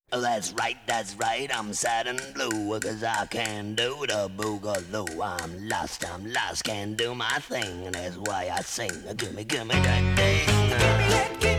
Oh, that's right, I'm sad and blue, 'cause I can't do the boogaloo. I'm lost, can't do my thing, and that's why I sing. Gimme that thing.